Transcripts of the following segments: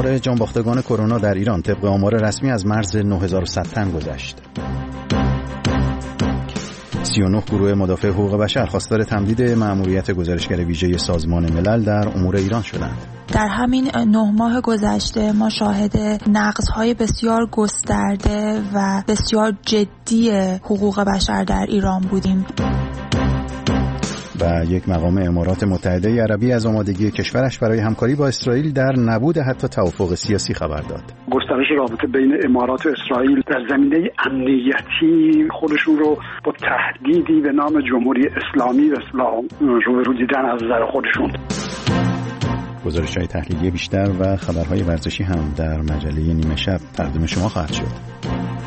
شمار جانباختگان کرونا در ایران طبق آمار رسمی از مرز 9100 تن گذشت. 39 گروه مدافع حقوق بشر خواستار تمدید مأموریت گزارشگر ویژه سازمان ملل در امور ایران شدند. در همین 9 ماه گذشته ما شاهد نقض‌های بسیار گسترده و بسیار جدی حقوق بشر در ایران بودیم. و یک مقام امارات متحده عربی از آمادگی کشورش برای همکاری با اسرائیل در نبود حتی توافق سیاسی خبر داد. گسترش رابطه بین امارات و اسرائیل در زمینه امنیتی خودشون رو با تهدیدی به نام جمهوری اسلامی و اسلام روبرو دیدن از نظر خودشون. گزارش‌های تحلیلی بیشتر و خبرهای ورزشی هم در مجله نیمه شب تقدیم شما خواهد شد.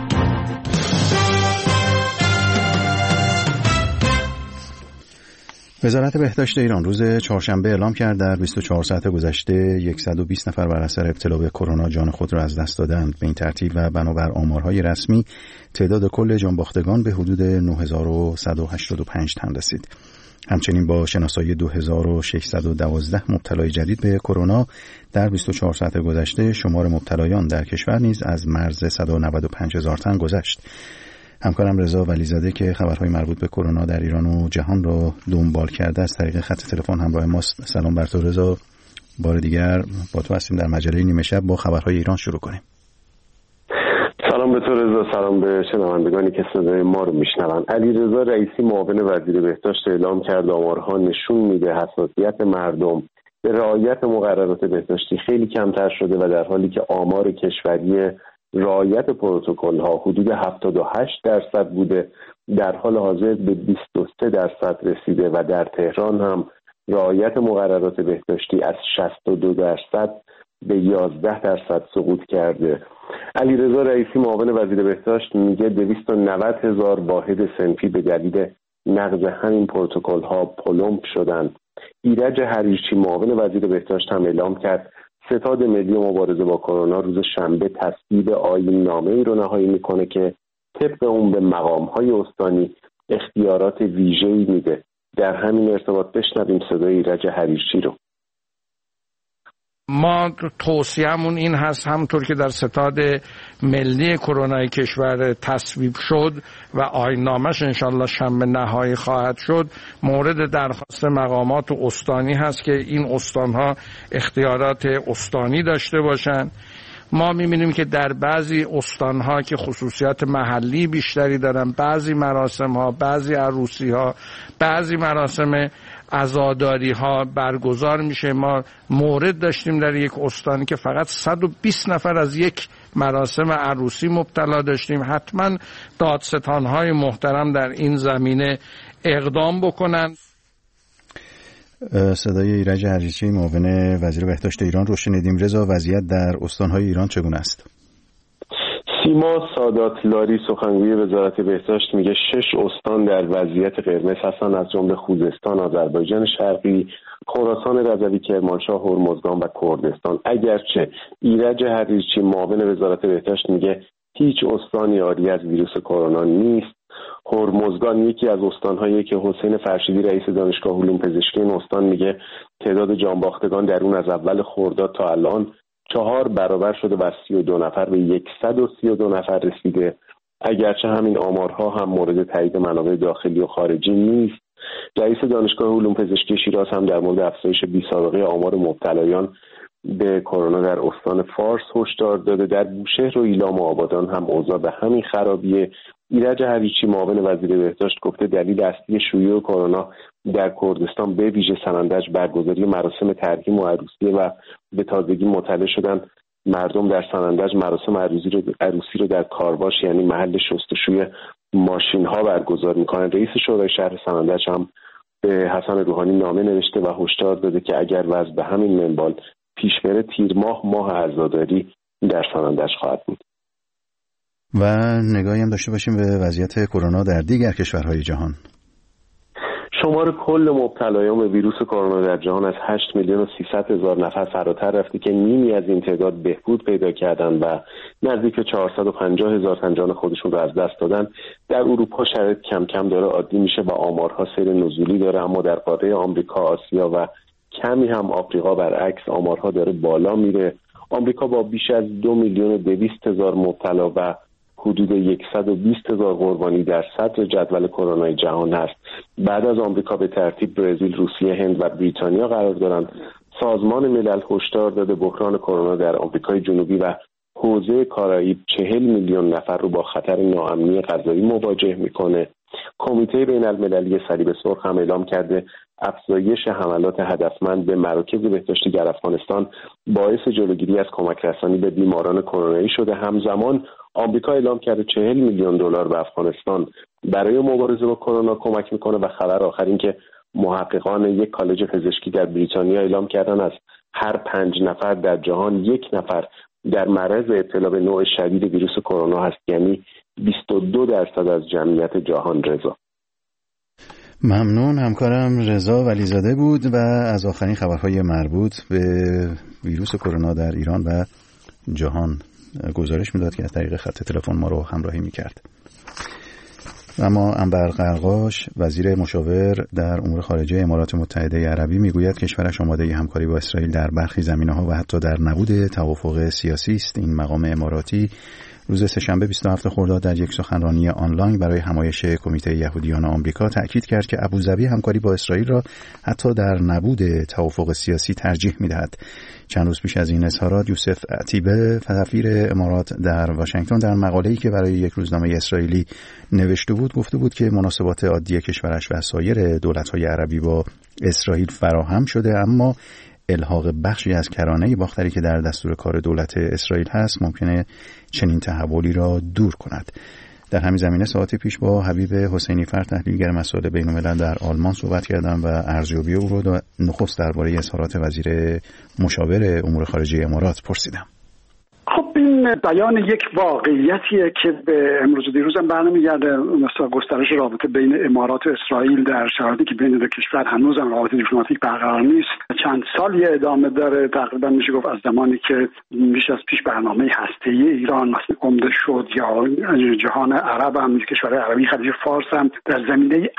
وزارت بهداشت ایران روز چهارشنبه اعلام کرد در 24 ساعت گذشته 120 نفر بر اثر ابتلا به کرونا جان خود را از دست دادند. به این ترتیب و بنابر آمارهای رسمی تعداد کل جانباختگان به حدود 9185 تن رسید. همچنین با شناسایی 2612 مبتلای جدید به کرونا در 24 ساعت گذشته شمار مبتلایان در کشور نیز از مرز 195000 تن گذشت. همکارم رضا ولیزاده که خبرهای مربوط به کرونا در ایران و جهان را دنبال کرده از طریق خط تلفن همراه ماست. سلام بر تو رضا، بار دیگر با تو هستیم در مجله نیمه شب. با خبرهای ایران شروع کنیم. سلام به تو رضا، سلام به شنوندگانی که صدای ما رو میشنون. علیرضا رئیسی معاون وزیر بهداشت اعلام کرد آمارها نشون میده حساسیت مردم به رعایت مقررات بهداشتی خیلی کمتر شده و در حالی که آمار کشوری رعایت پروتکل ها حدود 78% بوده، در حال حاضر به 23% رسیده و در تهران هم رعایت مقررات بهداشتی از 62% به 11% سقوط کرده. علیرضا رئیسی معاون وزیر بهداشت میگه 290,000 واحد صنفی به دلیل نقض همین پروتکل ها پلمپ شدن. ایرج حریرچی معاون وزیر بهداشت هم اعلام کرد ستاد ملی مبارزه با کرونا روز شنبه تصویب آیین نامه‌ای رو نهایی میکنه که طبق اون به مقام‌های استانی اختیارات ویژه‌ای میده. در همین ارتباط بشنویم صدای ایرج حریرچی رو. ما توصیه‌مون این هست همونطور که در ستاد ملی کرونای کشور تصویب شد و آیین‌نامه‌اش انشالله شنبه نهایی خواهد شد، مورد درخواست مقامات استانی هست که این استان‌ها اختیارات استانی داشته باشند. ما می‌بینیم که در بعضی استان‌ها که خصوصیات محلی بیشتری دارن، بعضی مراسم‌ها، بعضی عروسی‌ها، بعضی مراسم عزاداری‌ها برگزار میشه. ما مورد داشتیم در یک استانی که فقط 120 نفر از یک مراسم عروسی مبتلا داشتیم. حتما دادستان‌های محترم در این زمینه اقدام بکنن. صدای ایرج حریرچی معاون وزیر بهداشت ایران رو شنیدیم. رضا، وضعیت در استان‌های ایران چگونه است؟ سیما ساداتلاری سخنگوی وزارت بهداشت میگه 6 استان در وضعیت قرمز هستن، از جمله خوزستان، آذربایجان شرقی، خراسان رضوی، کرمانشاه، هرمزگان و کردستان. اگرچه ایرج حریرچی معاون وزارت بهداشت میگه هیچ استانی عاری از ویروس کرونا نیست. هرمزگان یکی از استان‌هایی که حسین فرشیدی رئیس دانشگاه علوم پزشکی این استان میگه تعداد جانباختگان در اون از اول خرداد تا الان 4 برابر شده و 32 نفر به 132 نفر رسیده. اگرچه همین آمارها هم مورد تایید منابع داخلی و خارجی نیست. رئیس دانشگاه علوم پزشکی شیراز هم در مورد افزایش بی‌سابقه آمار مبتلایان به کرونا در استان فارس هشدار داده. در بوشهر و ایلام و آبادان هم اوضاع به همین خرابیه. ایرج حریرچی معاون وزیر بهداشت گفته دلیل اصلی شیوع کرونا در کردستان به ویژه سنندج برگزاری مراسم ترحیم و عروسی و به تازگی مطلع شدن مردم در سنندج مراسم عروسی رو در کارواش یعنی محل شستشوی ماشین ها برگزار میکنن. رئیس شورای شهر سنندج هم به حسن روحانی نامه نوشته و هشدار داده که اگر وضع به همین منوال پیش بره تیر ماه عزاداری در سنندج خواهد بود. و نگاهی هم داشته باشیم به وضعیت کرونا در دیگر کشورهای جهان. شمار کل مبتلایان به ویروس کرونا در جهان از 8,300,000 نفر فراتر رفته که نیمی از این تعداد بهبود پیدا کردن و نزدیک 450,000 تن جان خودشون رو از دست دادن. در اروپا شرایط کم کم داره عادی میشه و آمارها سیر نزولی داره، اما در قاره آمریکا، آسیا و کمی هم آفریقا برعکس آمارها داره بالا میره. آمریکا با بیش از 2,200,000 مبتلا و حدود 120,000 قربانی در صدر جدول کرونا جهان است. بعد از آمریکا به ترتیب برزیل، روسیه، هند و بریتانیا قرار دارند. سازمان ملل هشدار داده بحران کرونا در آمریکای جنوبی و حوزه کارائیب 40 میلیون نفر رو با خطر ناامنی غذایی مواجه میکنه. کمیته بین المللی صلیب سرخ هم اعلام کرده افزایش حملات هدفمند به مراکز بهداشتی در افغانستان باعث جلوگیری از کمک رسانی به بیماران کرونایی شده. همزمان آمریکا اعلام کرده 40 میلیون دلار به افغانستان برای مبارزه با کرونا کمک میکنه. و خبر آخر این که محققان یک کالج پزشکی در بریتانیا اعلام کردن از هر 5 نفر در جهان 1 نفر در معرض ابتلا به نوع شدید ویروس کرونا هست، یعنی 22% از جمعیت جهان. رضا ممنون. همکارم رضا ولیزاده بود و از آخرین خبرهای مربوط به ویروس کرونا در ایران و جهان گزارش میداد که از طریق خط تلفن ما رو همراهی میکرد. اما انور قرقاش وزیر مشاور در امور خارجه امارات متحده عربی میگوید کشورش آماده همکاری با اسرائیل در برخی زمینه‌ها و حتی در نبود توافق سیاسی است. این مقام اماراتی روز سه‌شنبه 27 خرداد در یک سخنرانی آنلاین برای همایش کمیته یهودیان آمریکا تأکید کرد که ابوظبی همکاری با اسرائیل را حتی در نبود توافق سیاسی ترجیح می‌دهد. چند روز پیش از این اظهارات یوسف عتیبه سفیر امارات در واشنگتن در مقاله‌ای که برای یک روزنامه اسرائیلی نوشته بود گفته بود که مناسبات عادی کشورش و سایر دولت‌های عربی با اسرائیل فراهم شده، اما الحاق بخشی از کرانه باختری که در دستور کار دولت اسرائیل هست ممکنه چنین تحولی را دور کند. در همین زمینه ساعتی پیش با حبیب حسینی فر تحلیلگر مسائل بین‌الملل در آلمان صحبت کردم و ارزیابی او را نخست درباره اظهارات وزیر مشاور امور خارجه امارات پرسیدم. خب این بیان یک واقعیتیه که به امروز و دیروز هم برنمیگرده. مثلا گسترش رابطه بین امارات و اسرائیل در شرایطی که بین دو کشور هنوز هم رابطه دیپلماتیک برقرار نیست چند سالی ادامه داره. تقریبا میشه گفت از زمانی که بیش از پیش برنامه هسته‌ای ایران مثلا عمده شد یا جهان عرب هم کشورهای عربی خلیج فارس هم در زمینه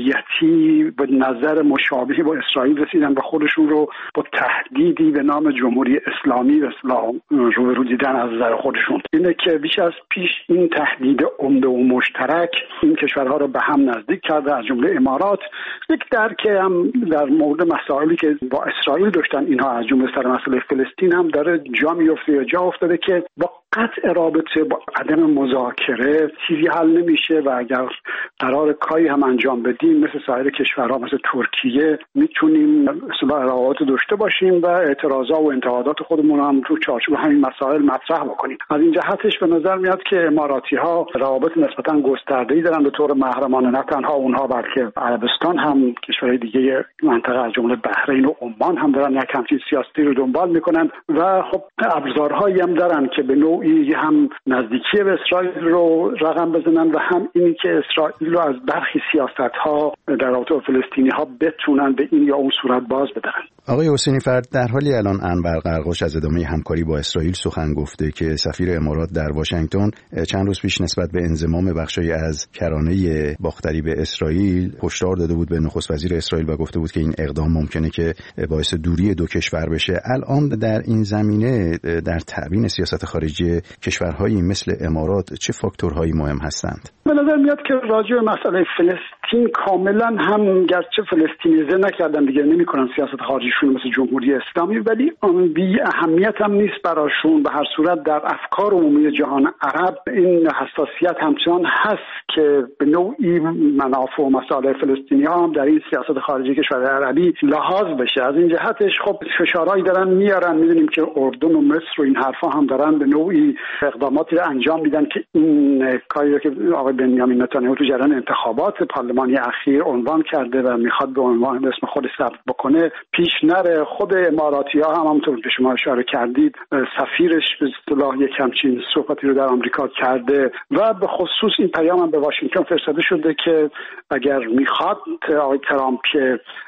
امنیتی به نظر مشابهی با اسرائیل رسیدن و خودشون رو با تهدیدی به نام جمهوری اسلامی و اسلام روبرو دیدن از نظر خودشون. اینه که بیش از پیش این تهدید عمده و مشترک این کشورها رو به هم نزدیک کرده، از جمله امارات. یک درک هم در مورد مسائلی که با اسرائیل داشتن اینها، از جمله سر مسئله فلسطین هم داره جا میفته یا جا افتاده که با قطع رابطه با عدم مذاکره چیزی حل نمیشه و اگر قرار کاری هم انجام بدیم مثل سایر کشورها مثل ترکیه میتونیم اصلا روابط داشته باشیم و اعتراضات و انتقادات خودمون هم تو چارچوب همین مسائل مطرح بکنیم. از این جهتش به نظر میاد که اماراتی‌ها روابط نسبتاً گسترده‌ای دارن به طور محرمانه، نه تنها اونها بلکه عربستان هم کشورهای دیگه منطقه از جمله بحرین و عمان هم دارن یک همچین سیاستی رو دنبال میکنن و خب ابزارهایی هم دارن که به نوعی هم نزدیکی به اسرائیل رو رقم بزنن و هم اینی که اسرائیل رو از برخی سیاست‌ها در رابطه با فلسطینی‌ها بتونن به این یا اون صورت باز بدن. آقای حسینی فرد، در حالی الان انور قرقاش از ادامه همکاری با اسرائیل سخن گفته که سفیر امارات در واشنگتن چند روز پیش نسبت به انضمام بخشی از کرانه باختری به اسرائیل هشدار داده بود به نخست وزیر اسرائیل و گفته بود که این اقدام ممکنه که باعث دوری دو کشور بشه. الان در این زمینه در تبیین سیاست خارجی کشورهایی مثل امارات چه فاکتورهایی مهم هستند؟ به نظر میاد که راجع به مسئله فلسطین کاملا هم گرچه فلسطینیزه نکردن دیگه نمی‌کنن سیاست خارجیشون مثل جمهوری اسلامی، ولی بی اهمیت هم نیست براشون. به هر صورت در افکار عمومی جهان عرب این حساسیت همچنان هست که به نوعی منافع و مصالح فلسطینی‌ها هم در این سیاست خارجی کشور عربی لحاظ بشه. از این جهتش خب فشارهایی دارن میارن. می‌دونیم که اردن و مصر و این حرفا هم دارن به نوعی اقداماتی رو انجام میدن که این کاری که آقای بنیامین نتانیاهو تو جریان انتخابات پارلمانی اخیر عنوان کرده و میخواد به عنوان اسم خودش ثبت بکنه پیش نره. خود اماراتی‌ها هم همونطور که شما اشاره کردید سفیرش به اصطلاح یک همچین صحبتی رو در آمریکا کرده و به خصوص این پیام هم به واشنگتن فرستاده شده که اگر میخواد آقای ترامپ که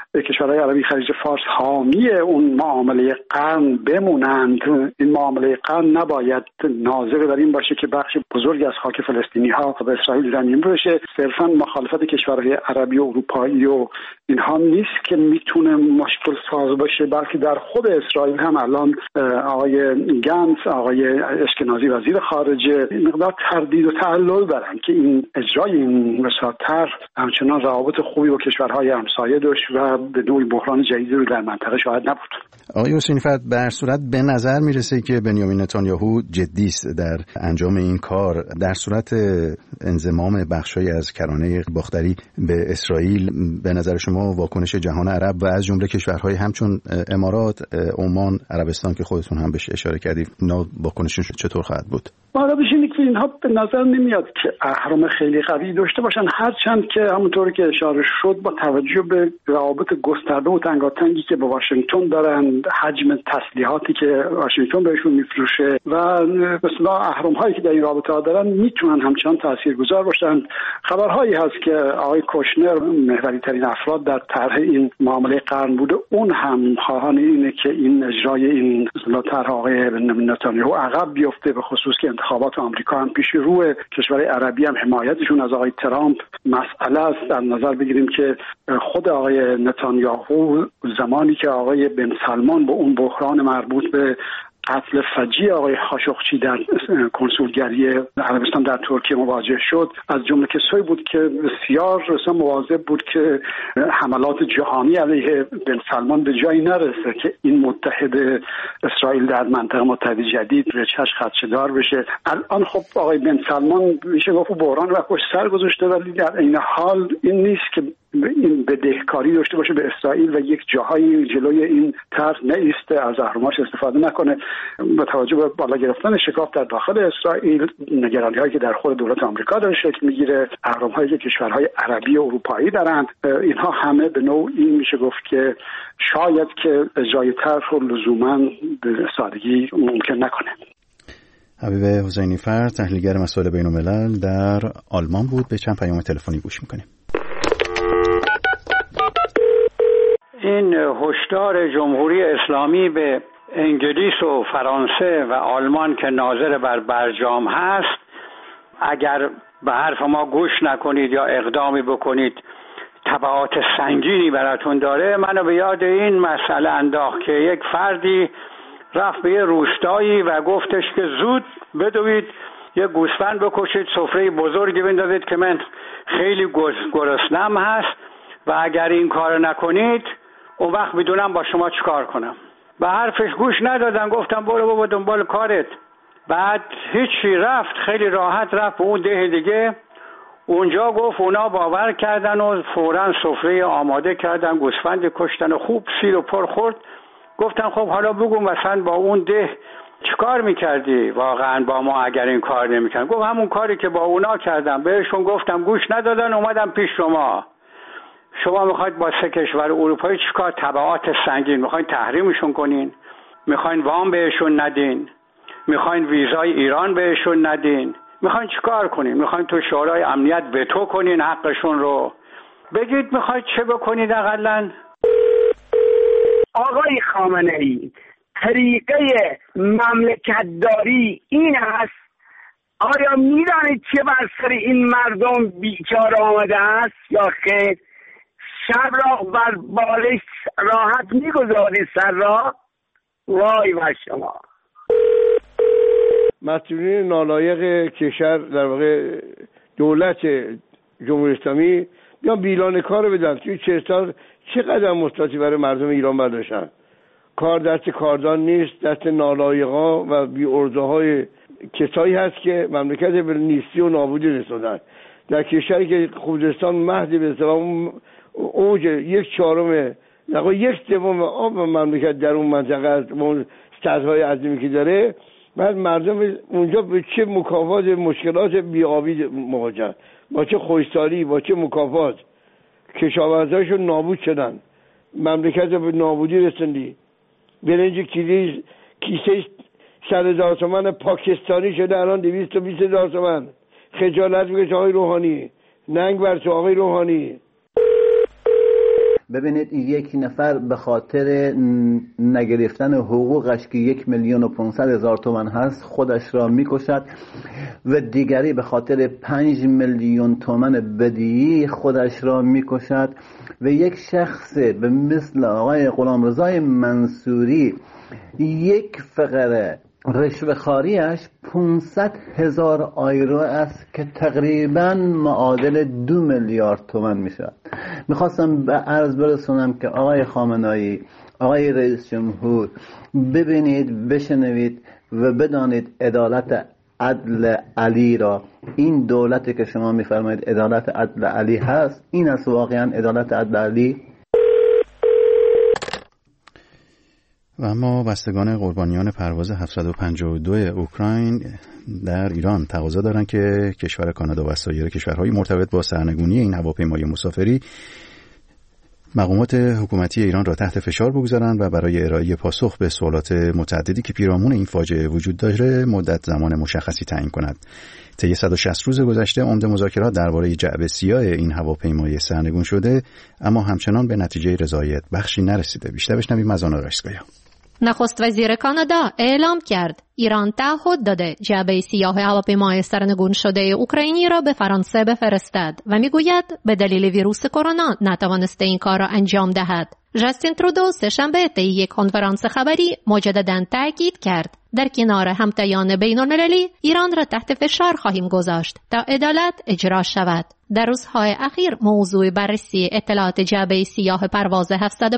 کشورهای عربی خلیج فارس حامی اون معامله قرن بمونند. این معامله قرن نباید ناظر بر این باشه که بخش بزرگی از خاک فلسطینی ها به اسرائیل زمین بشه. صرفا مخالفت کشورهای عربی و اروپایی و اینها نیست که میتونه مشکل ساز باشه، بلکه در خود اسرائیل هم الان آقای گنتس، آقای اشکنازی وزیر خارجه مقدار تردید و تعلل دارن که این اجرای این وساطر همچنان روابط خوبی با کشورهای همسایه داشت و به نوعی بحران جدیدی رو در منطقه شاهد نبود. آقای حسینی فرد، به هر صورت به نظر میرسه که بنیامین نتانیاهو جدی است در انجام این کار. در صورت انضمام بخشی از کرانه باختری به اسرائیل، به نظر شما واکنش جهان عرب و از جمله کشورهای همچون امارات، عمان، عربستان که خودتون هم بهش اشاره کردید، اینا واکنششون چطور خواهد بود؟ واقعا اینه که اینها به نظر نمیاد که اهرم خیلی قوی داشته باشن، هرچند که همونطوری که اشاره شد با توجه به روابط گسترده و تنگاتنگی که با واشنگتن دارن، حجم تسلیحاتی که واشنگتن بهشون میفروشه و به اصطلاح اهرم هایی که در این رابطه ها دارن، میتونن همچنان تاثیرگذار باشن. خبرهایی هست که آقای کوشنر، محوری ترین افراد در طرح این معامله قرن بوده، اون هم خواهان اینه که این اجرای این طرح آقای نتانیاهو عقب بیفته، به خصوص که انتخابات آمریکا هم پیش روی کشورهای عربی هم حمایتشون از آقای ترامپ مسئله است. در نظر بگیریم که خود آقای نتانیاهو زمانی که آقای بن سلمان با اون بحران مربوط به قتل فجیع آقای خاشقچی در کنسولگری عربستان در ترکیه مواجه شد، از جمله کسایی بود که بسیار مواظب بود که حملات جهانی علیه بن سلمان به جایی نرسه که این متحد اسرائیل در منطقه متحد جدید ریشش خدشه‌دار بشه. الان خب آقای بن سلمان میشه گفت بحران رو پشت سر گذاشته، ولی در این حال این نیست که این بدهکاری داشته باشه به اسرائیل و یک جاهایی جلوی این طرح نایسته، از اهرم‌هاش استفاده نکنه. با توجه به بالا گرفتن شکاف در داخل اسرائیل، نگرانی‌هایی که در خود دولت آمریکا داره شکل میگیره، اهرم‌هایی که کشورهای عربی و اروپایی دارند، اینها همه به نوعی میشه گفت که شاید که اجرای طرح رو لزوماً به سادگی ممکن نکنه. حبیب حسینی فرد، تحلیلگر مسائل بین‌الملل در آلمان بود. به چند پیام تلفنی گوش می‌کنیم. این هشدار جمهوری اسلامی به انگلیس و فرانسه و آلمان که ناظر بر برجام هست، اگر به حرف ما گوش نکنید یا اقدامی بکنید تبعات سنگینی براتون داره، منو به یاد این مسئله انداخت که یک فردی رفت به یه روستایی و گفتش که زود بدوید یه گوسفند بکشید، سفره بزرگی بندازید که من خیلی گرسنم هست و اگر این کار نکنید اون وقت میدونم با شما چیکار کنم. به حرفش گوش ندادن، گفتم برو بابا دنبال کارت. بعد هیچی، رفت خیلی راحت رفت به اون ده دیگه. اونجا گفت اونا باور کردن و فوراً سفره آماده کردن، گوسفند کشتن و خوب سیر و پر خورد. گفتن خب حالا بگو مثلا با اون ده چیکار میکردی واقعا با ما اگر این کار نمیکردن؟ گفت همون کاری که با اونا کردم، بهشون گفتم گوش ندادن، اومدم پیش شما. شما میخواید با سه کشور اروپایی چیکار؟ تبعات سنگین میخواین تحریمشون کنین، میخواین وام بهشون ندین، میخواین ویزای ایران بهشون ندین، میخواین چیکار کنین؟ میخواین تو شورای امنیت وتو کنین حقشون رو؟ بگید میخواید چه بکنید اقلن؟ آقای خامنه‌ای، طریقه مملکتداری این است. آیا میدانید چه بر سر این مردم بیچاره آمده است یا خیر؟ شب را بر بالش راحت میگذارید، سر را وای بر شما. مسئولین نالایق کشور، در واقع دولت جمهوری اسلامی، بیان بیلان کار بدن. توی 40 سال چه قدم مثبتی برای مردم ایران برداشتن؟ کار دست کاردان نیست، دست نالایقا و بی‌ارزه‌های کسایی هست که مملکت به نیستی و نابودی رسوندن. در کشوری که خوزستان مهد به اصطلاح اوج 1/4 نقا 1/3 آب مملکت در اون منطقه است، اون سدهای عظیمی که داره، بعد مردم اونجا به چه مکافات مشکلات بی‌آبی مواجهن، با چه خوشسالی، با چه مکافات کشاورزاشون نابود شدن، مملکت به نابودی رسوندی. برنج کیسه 100,000 تومان پاکستانی شده الان 220,000 تومان. خجالت بکش آقای روحانی، ننگ بر تو آقای روحانی. ببینید یک نفر به خاطر نگرفتن حقوقش که 1,500,000 تومان هست خودش را میکشد و دیگری به خاطر 5 میلیون تومان بدهی خودش را میکشد و یک شخص به مثل آقای غلامرضا منصوری یک فقره رشوه‌خواریش 500,000 آیرو است که تقریبا معادل 2 میلیارد تومان میشود. میخواستم به عرض برسونم که آقای خامنه‌ای، آقای رئیس جمهور، ببینید، بشنوید و بدانید عدالت عدل علی را، این دولتی که شما میفرمایید عدالت عدل علی هست، این است واقعا عدالت عدل علی؟ و اما بستگان قربانیان پرواز 752 اوکراین در ایران تقاضا دارند که کشور کانادا و سایر کشورهای مرتبط با سرنگونی این هواپیمای مسافری مقامات حکومتی ایران را تحت فشار بگذارند و برای ارائه پاسخ به سوالات متعددی که پیرامون این فاجعه وجود داره مدت زمان مشخصی تعیین کند. طی 160 روز گذشته عمده مذاکرات درباره جعبه سیاه این هواپیمای سرنگون شده، اما همچنان به نتیجه رضایت بخشی نرسیده. بیشتر بشنویم از آن رایسکایا. نخست وزیر کانادا اعلام کرد ایران تعهد داده جعبه سیاه هواپیمای سرنگون شده اوکراینی را به فرانسه بفرستد و میگوید به دلیل ویروس کرونا نتوانسته این کار را انجام دهد. جاستین ترودو سه‌شنبه طی یک کنفرانس خبری مجدداً تاکید کرد در کنار همتایان بین‌المللی ایران را تحت فشار خواهیم گذاشت تا عدالت اجرا شود. در روزهای اخیر موضوع بررسی اطلاعات جعبه سیاه پرواز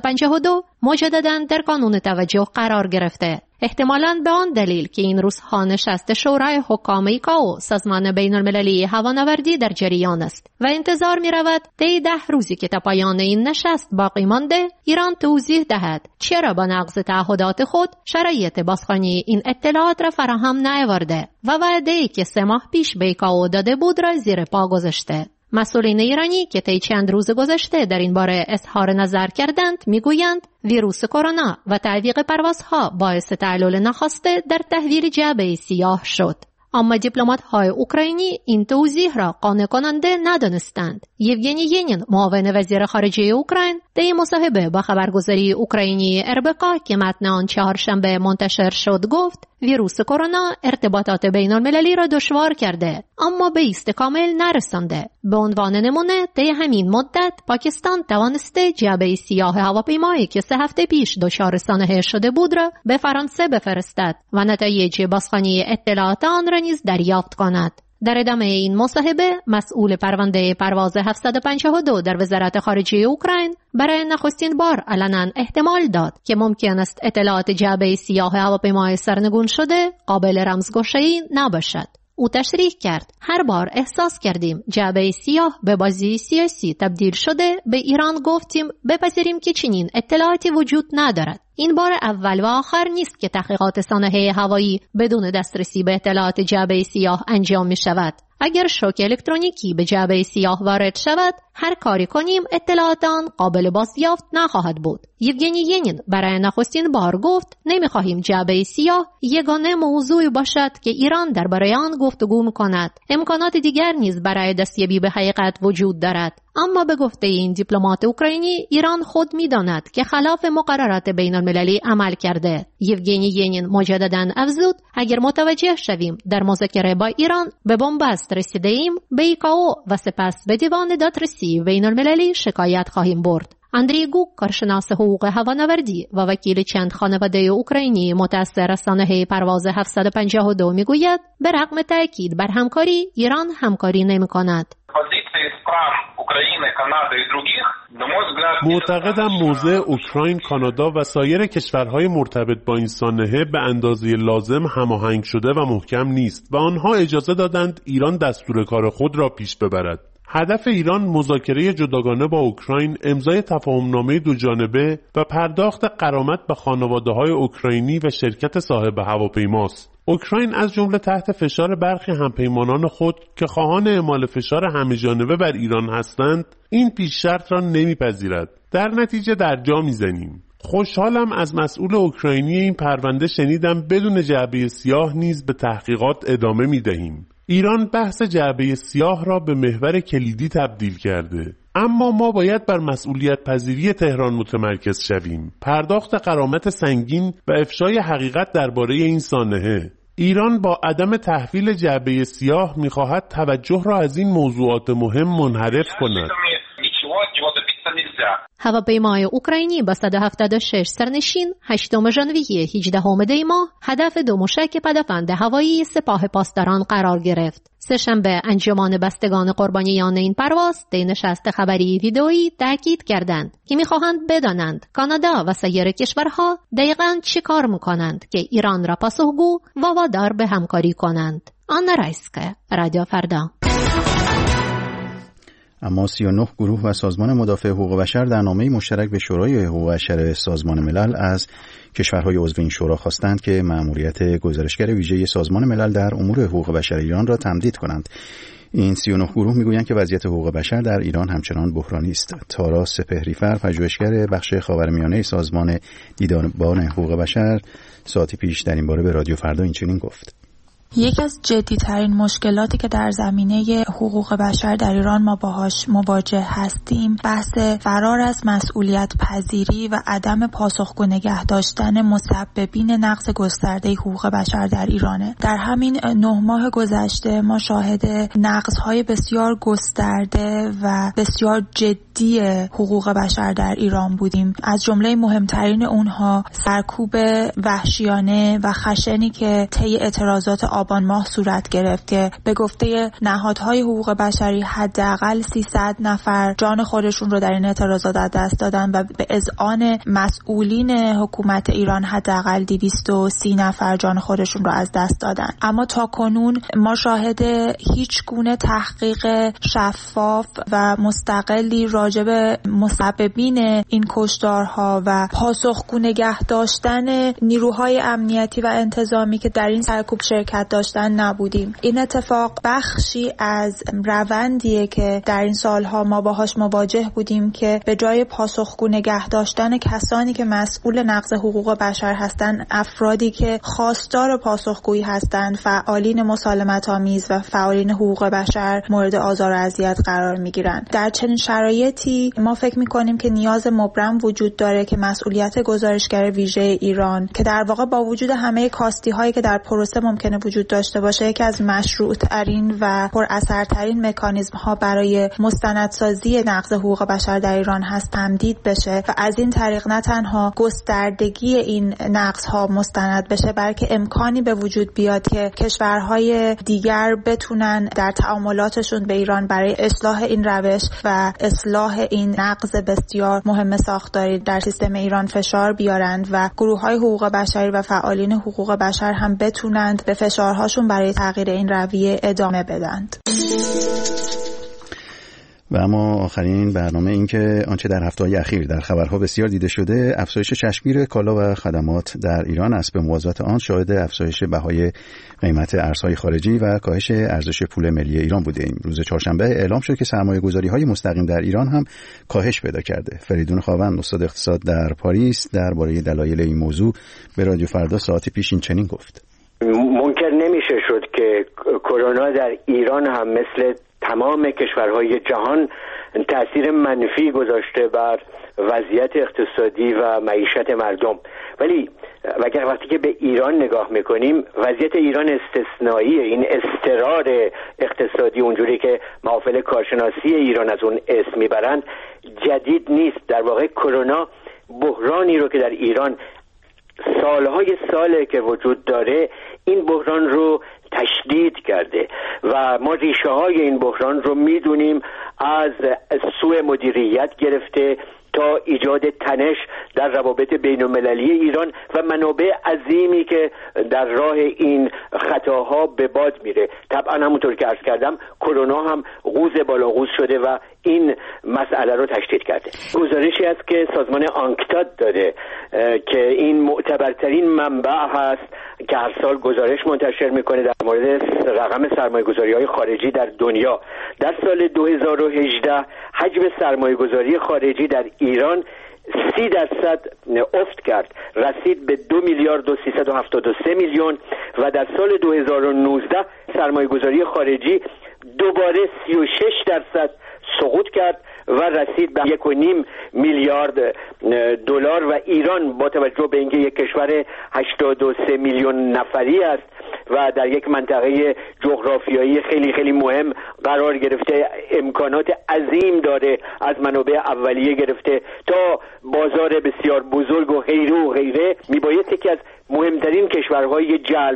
752 مجدداً در کانون توجه قرار گرفته. احتمالاً به آن دلیل که این روزها نشست شورای حکام ایکائو سازمان بین‌المللی هوانوردی در جریان است و انتظار می‌رود طی 10 روزی که تا پایان این نشست باقی مانده ایران توضیح دهد چرا با نقض تعهدات خود شرایط بازخوانی این اطلاعات را فراهم نیاورده و وعده‌ای که 3 ماه پیش به ایکائو داده بود را زیر پا گذاشته. مسئولین ایرانی که طی چند روز گذشته در این باره اظهار نظر کردند میگویند ویروس کرونا و تعویق پروازها باعث تعلل ناخواسته در تحویل جعبه سیاه شد. اما دیپلمات‌های اوکراینی این توضیح را قانع کننده ندانستند. یوگنی ینین معاون وزیر خارجه اوکراین در مصاحبه با خبرگزاری اوکراینی اربقا که متن آن چهارشنبه منتشر شد گفت ویروس کرونا ارتباطات بین‌المللی را دشوار کرده اما به ایست کامل نرسانده. به عنوان نمونه طی همین مدت پاکستان توانسته جعبه سیاه هواپیمایی که 3 هفته پیش دچار سانحه شده بود را به فرانسه بفرستد و نتایج بازخوانی اطلاعات آن را نیز دریافت کند. در ادامه این مصاحبه مسئول پرونده پرواز 752 در وزارت خارجه اوکراین برای نخستین بار علنا احتمال داد که ممکن است اطلاعات جعبه سیاه هواپیمای سرنگون شده قابل رمزگشایی نباشد. او تشریح کرد هر بار احساس کردیم جعبه سیاه به بازی سیاسی تبدیل شده به ایران گفتیم بپذیریم که چنین اطلاعاتی وجود ندارد. این بار اول و آخر نیست که تحقیقات سانحه هوایی بدون دسترسی به اطلاعات جعبه سیاه انجام می شود. اگر شوک الکترونیکی به جعبه سیاه وارد شود هر کاری کنیم اطلاعات آن قابل بازیافت نخواهد بود. یوگنی ینین برای نخستین بار گفت نمیخواهیم جعبه سیاه یگانه موضوعی باشد که ایران درباره آن گفتگو می‌کند. امکانات دیگر نیز برای دستیابی به حقیقت وجود دارد. اما به گفته این دیپلمات اوکراینی ایران خود می‌داند که خلاف مقررات بین‌المللی عمل کرده. یوگنی ینین مجدداً افزود اگر متوجه شویم در مذاکره با ایران به بنبست رسیده ایم به ایکائو و سپس به دیوان دادرسی بین‌المللی شکایت خواهیم برد. اندری گوک کارشناس حقوق هوانوردی و وکیل چند خانواده اوکراینی متأثر از سانحه پرواز 752 میگوید به رغم تاکید بر همکاری ایران همکاری نمی‌کند. معتقدم موضع اوکراین، کانادا و سایر کشورهای مرتبط با این سانحه به اندازه لازم هماهنگ شده و محکم نیست و آنها اجازه دادند ایران دستور کار خود را پیش ببرد. هدف ایران مذاکره جداگانه با اوکراین، امضای تفاهمنامه دوجانبه و پرداخت غرامت به خانواده‌های اوکراینی و شرکت صاحب هواپیماست. اوکراین از جمله تحت فشار برخی همپیمانان خود که خواهان اعمال فشار همه‌جانبه بر ایران هستند، این پیش شرط را نمیپذیرد. در نتیجه در جا میزنیم. خوشحالم از مسئول اوکراینی این پرونده شنیدم بدون جعبه سیاه نیز به تحقیقات ادامه میدهیم. ایران بحث جعبه سیاه را به محور کلیدی تبدیل کرده. اما ما باید بر مسئولیت پذیری تهران متمرکز شویم، پرداخت غرامت سنگین و افشای حقیقت درباره این سانحه. ایران با عدم تحویل جعبه سیاه می‌خواهد توجه را از این موضوعات مهم منحرف کند. هواپیمای اوکراینی با 176 سرنشین 8 ژانویه 18 دی ماه هدف 2 موشک پدافند هوایی سپاه پاسداران قرار گرفت. سه‌شنبه انجمن بستگان قربانیان این پرواز در نشست خبری ویدئویی تاکید کردند که می‌خواهند بدانند کانادا و سایر کشورها دقیقاً چه کار می‌کنند که ایران را پاسخگو و وادار به همکاری کنند. آنا رایسکه، رادیو فردا. اما 39 گروه و سازمان مدافع حقوق بشر در نامه‌ای مشترک به شورای حقوق بشر سازمان ملل از کشورهای عضو این شورا خواستند که مأموریت گزارشگر ویژه سازمان ملل در امور حقوق بشر ایران را تمدید کنند. این 39 گروه میگویند که وضعیت حقوق بشر در ایران همچنان بحرانی است. تارا سپهریفر، پژوهشگر بخش خاورمیانه سازمان دیدبان حقوق بشر، ساعتی پیش در این باره به رادیو فردا این چنین گفت: یکی از جدی‌ترین مشکلاتی که در زمینه حقوق بشر در ایران ما باهاش مواجه هستیم بحث فرار از مسئولیت پذیری و عدم پاسخگو نگه داشتن مسببین نقض گسترده حقوق بشر در ایرانه. در همین 9 ماه گذشته ما شاهد نقض‌های بسیار گسترده و بسیار جدی حقوق بشر در ایران بودیم. از جمله مهمترین اونها سرکوب وحشیانه و خشنی که طی اعتراضات آبان ماه صورت گرفت که به گفته نهادهای حقوق بشری حداقل 300 نفر جان خودشون رو در این اعتراضات از دست دادن و به اذعان مسئولین حکومت ایران حداقل 230 نفر جان خودشون رو از دست دادن. اما تا کنون ما شاهد هیچ گونه تحقیق شفاف و مستقلی راجع به مسببین این کشتارها و پاسخگو نگه داشتن نیروهای امنیتی و انتظامی که در این سرکوب شرکت داشتن نبودیم. این اتفاق بخشی از روندیه که در این سالها ما باهاش مواجه بودیم که به جای پاسخگو نگه داشتن کسانی که مسئول نقض حقوق بشر هستند، افرادی که خواستار پاسخگویی هستند، فعالین مسالمت‌آمیز و فعالین حقوق بشر مورد آزار و اذیت قرار می‌گیرند. در چنین شرایطی ما فکر می‌کنیم که نیاز مبرم وجود داره که مسئولیت گزارشگر ویژه ایران که در واقع با وجود همه کاستی‌هایی که در پروسه ممکنه وجود داشته باشه، یکی از مشروع‌ترین و پرأثرترین مکانیزم‌ها برای مستندسازی نقض حقوق بشر در ایران هست تمدید بشه و از این طریق نه تنها گستردگی این نقض‌ها مستند بشه، بلکه امکانی به وجود بیاد که کشورهای دیگر بتونن در تعاملاتشون به ایران برای اصلاح این روش و اصلاح این نقض بسیار مهم ساختاری در سیستم ایران فشار بیارند و گروه‌های حقوق بشری و فعالین حقوق بشر هم بتونند به فشارهاشون برای تغییر این رویه ادامه بدند. و اما آخرین برنامه این که آنچه در هفته‌های اخیر در خبرها بسیار دیده شده، افزایش چشمگیر کالا و خدمات در ایران است. به موازات آن شاهد افزایش بهای قیمت ارزهای خارجی و کاهش ارزش پول ملی ایران بودیم. روز چهارشنبه اعلام شد که سرمایه‌گذاری‌های مستقیم در ایران هم کاهش پیدا کرده. فریدون خاوند، استاد اقتصاد در پاریس، درباره دلایل این موضوع به رادیو فردا ساعتی پیش این چنین گفت: منکر نمیشه شد که کرونا در ایران هم مثل تمام کشورهای جهان تأثیر منفی گذاشته بر وضعیت اقتصادی و معیشت مردم. ولی وقتی که به ایران نگاه میکنیم، وضعیت ایران استثنائیه. این اضطرار اقتصادی اونجوری که محافل کارشناسی ایران از اون اسم میبرند جدید نیست. در واقع کرونا بحرانی رو که در ایران سالهای ساله که وجود داره، این بحران رو تشدید کرده و ما ریشه های این بحران رو میدونیم، از سوء مدیریت گرفته تا ایجاد تنش در روابط بین المللی ایران و منابع عظیمی که در راه این خطاها به باد میره. طبعا همونطور که عرض کردم کرونا هم قوز بالا قوز شده و این مسئله رو تشدید کرده. گزارشی است که سازمان آنکتاد داده که این معتبرترین منبع هست که هر سال گزارش منتشر میکنه در مورد رقم سرمایه‌گذاری‌های خارجی در دنیا. در سال 2018 حجم سرمایه‌گذاری خارجی در ایران 30% افت کرد، رسید به 2 میلیارد و 373 میلیون و در سال 2019 سرمایه‌گذاری خارجی دوباره 36% سقوط کرد و رسید به 1.5 میلیارد دلار و ایران با توجه به اینکه یک کشور 83 میلیون نفری است و در یک منطقه جغرافیایی خیلی خیلی مهم قرار گرفته، امکانات عظیم داره، از منابع اولیه گرفته تا بازار بسیار بزرگ و غیره، میباید یکی از مهمترین کشورهای